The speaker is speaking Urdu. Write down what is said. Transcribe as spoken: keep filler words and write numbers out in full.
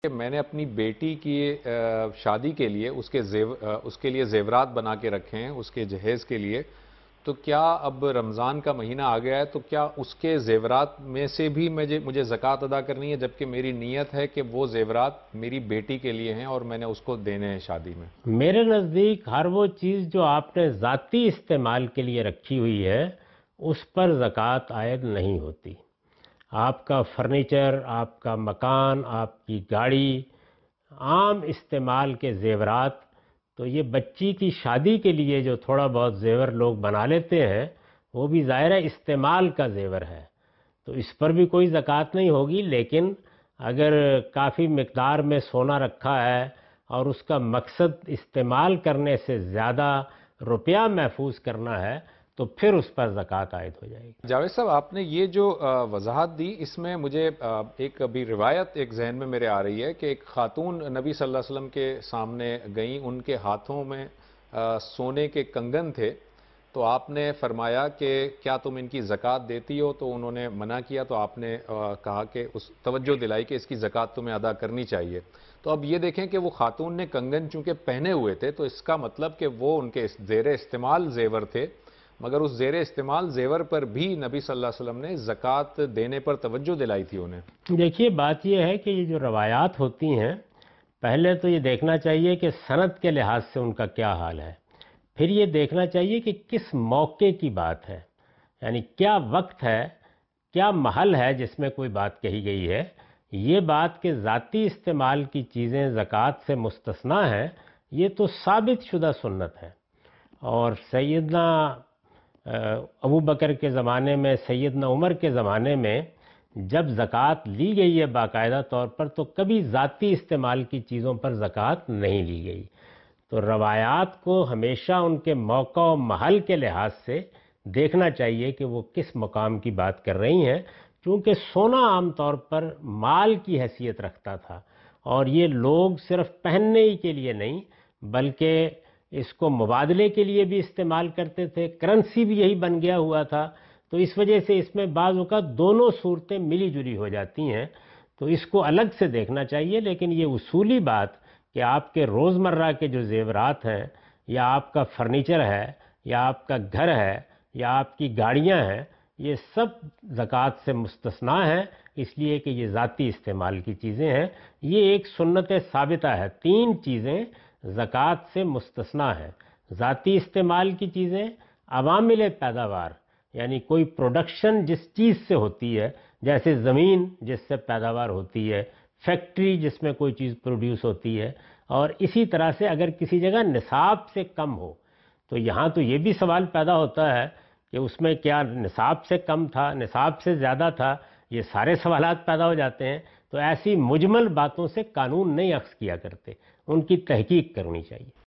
کہ میں نے اپنی بیٹی کی شادی کے لیے اس کے زیو اس کے لیے زیورات بنا کے رکھے ہیں اس کے جہیز کے لیے، تو کیا اب رمضان کا مہینہ آ گیا ہے تو کیا اس کے زیورات میں سے بھی مجھے مجھے زکوٰۃ ادا کرنی ہے، جبکہ میری نیت ہے کہ وہ زیورات میری بیٹی کے لیے ہیں اور میں نے اس کو دینے ہیں شادی میں؟ میرے نزدیک ہر وہ چیز جو آپ نے ذاتی استعمال کے لیے رکھی ہوئی ہے اس پر زکوٰۃ عائد نہیں ہوتی۔ آپ کا فرنیچر، آپ کا مکان، آپ کی گاڑی، عام استعمال کے زیورات، تو یہ بچی کی شادی کے لیے جو تھوڑا بہت زیور لوگ بنا لیتے ہیں وہ بھی ظاہر استعمال کا زیور ہے، تو اس پر بھی کوئی زکوٰۃ نہیں ہوگی۔ لیکن اگر کافی مقدار میں سونا رکھا ہے اور اس کا مقصد استعمال کرنے سے زیادہ روپیہ محفوظ کرنا ہے تو پھر اس پر زکوٰۃ عائد ہو جائے گی۔ جاوید صاحب، آپ نے یہ جو وضاحت دی اس میں مجھے ایک ابھی روایت ایک ذہن میں میرے آ رہی ہے کہ ایک خاتون نبی صلی اللہ علیہ وسلم کے سامنے گئیں، ان کے ہاتھوں میں سونے کے کنگن تھے، تو آپ نے فرمایا کہ کیا تم ان کی زکوٰۃ دیتی ہو؟ تو انہوں نے منع کیا، تو آپ نے کہا کہ اس توجہ دلائی کہ اس کی زکوٰۃ تمہیں ادا کرنی چاہیے۔ تو اب یہ دیکھیں کہ وہ خاتون نے کنگن چونکہ پہنے ہوئے تھے تو اس کا مطلب کہ وہ ان کے زیر استعمال زیور تھے، مگر اس زیر استعمال زیور پر بھی نبی صلی اللہ علیہ وسلم نے زکوٰۃ دینے پر توجہ دلائی تھی انہیں۔ دیکھیے، بات یہ ہے کہ یہ جو روایات ہوتی ہیں، پہلے تو یہ دیکھنا چاہیے کہ سند کے لحاظ سے ان کا کیا حال ہے، پھر یہ دیکھنا چاہیے کہ کس موقع کی بات ہے، یعنی کیا وقت ہے، کیا محل ہے جس میں کوئی بات کہی گئی ہے۔ یہ بات کہ ذاتی استعمال کی چیزیں زکوٰۃ سے مستثنیٰ ہیں، یہ تو ثابت شدہ سنت ہے، اور سیدنا ابو بکر کے زمانے میں، سیدنا عمر کے زمانے میں جب زکوٰۃ لی گئی ہے باقاعدہ طور پر، تو کبھی ذاتی استعمال کی چیزوں پر زکوٰۃ نہیں لی گئی۔ تو روایات کو ہمیشہ ان کے موقع و محل کے لحاظ سے دیکھنا چاہیے کہ وہ کس مقام کی بات کر رہی ہیں، چونکہ سونا عام طور پر مال کی حیثیت رکھتا تھا، اور یہ لوگ صرف پہننے ہی کے لیے نہیں بلکہ اس کو مبادلے کے لیے بھی استعمال کرتے تھے، کرنسی بھی یہی بن گیا ہوا تھا، تو اس وجہ سے اس میں بعض اوقات دونوں صورتیں ملی جلی ہو جاتی ہیں، تو اس کو الگ سے دیکھنا چاہیے۔ لیکن یہ اصولی بات کہ آپ کے روزمرہ کے جو زیورات ہیں، یا آپ کا فرنیچر ہے، یا آپ کا گھر ہے، یا آپ کی گاڑیاں ہیں، یہ سب زکوٰۃ سے مستثنیٰ ہیں، اس لیے کہ یہ ذاتی استعمال کی چیزیں ہیں۔ یہ ایک سنت ثابتہ ہے، تین چیزیں زکوٰۃ سے مستثنیٰ ہیں: ذاتی استعمال کی چیزیں، عوامل پیداوار یعنی کوئی پروڈکشن جس چیز سے ہوتی ہے، جیسے زمین جس سے پیداوار ہوتی ہے، فیکٹری جس میں کوئی چیز پروڈیوس ہوتی ہے، اور اسی طرح سے اگر کسی جگہ نصاب سے کم ہو تو یہاں تو یہ بھی سوال پیدا ہوتا ہے کہ اس میں کیا نصاب سے کم تھا، نصاب سے زیادہ تھا، یہ سارے سوالات پیدا ہو جاتے ہیں۔ تو ایسی مجمل باتوں سے قانون نہیں اخذ کیا کرتے، ان کی تحقیق کرنی چاہیے۔